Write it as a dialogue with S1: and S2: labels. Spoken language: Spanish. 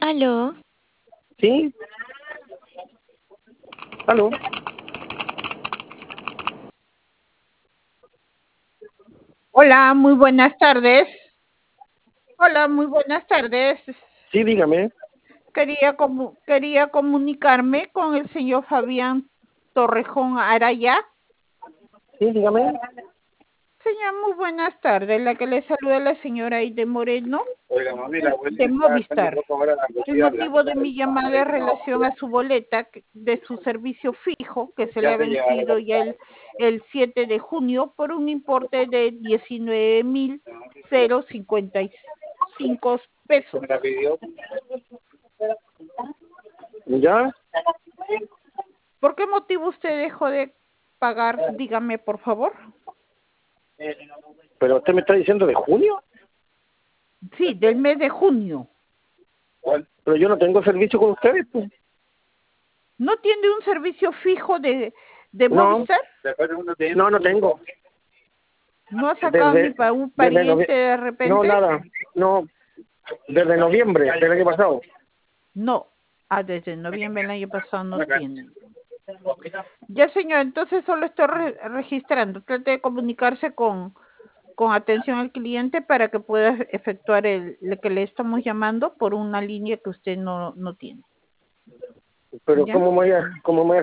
S1: Aló.
S2: ¿Sí? ¿Aló?
S3: Hola, muy buenas tardes. Hola, muy buenas tardes.
S2: Sí, dígame.
S3: Quería comunicarme con el señor Fabián Torrejón Araya.
S2: Sí, dígame.
S3: Señor, muy buenas tardes. La que le saluda es la señora Aide Moreno,
S4: Oiga, mami, la abuela
S3: de
S4: está
S3: Movistar.
S4: saliendo ahora a la
S3: El
S4: cocina
S3: motivo de
S4: blanca.
S3: mi llamada es relación a su boleta de su servicio fijo, que se le
S4: Ya
S3: ha
S4: te llegará la
S3: vencido ya el 7 de junio por un importe de 19,055 pesos.
S4: me la pidió.
S2: ¿Ya?
S3: ¿Por qué motivo usted dejó de pagar? Dígame, por favor.
S2: ¿Pero usted me está diciendo de junio?
S3: Sí, del mes de junio.
S2: Pero yo no tengo servicio con ustedes, pues.
S3: ¿No tiene un servicio fijo de
S2: No.
S3: Movistar?
S4: Después uno tiene
S2: No, no tengo.
S3: ¿No ha sacado ni para un pariente de repente?
S2: No, nada. No. Desde noviembre del año pasado.
S3: No. Ah, desde noviembre del año pasado no tienen. Ya, señor, entonces solo estoy registrando. Trate de comunicarse con atención al cliente para que pueda efectuar el que le estamos llamando por una línea que usted no tiene.
S2: Pero
S3: ¿Ya?
S2: cómo me voy a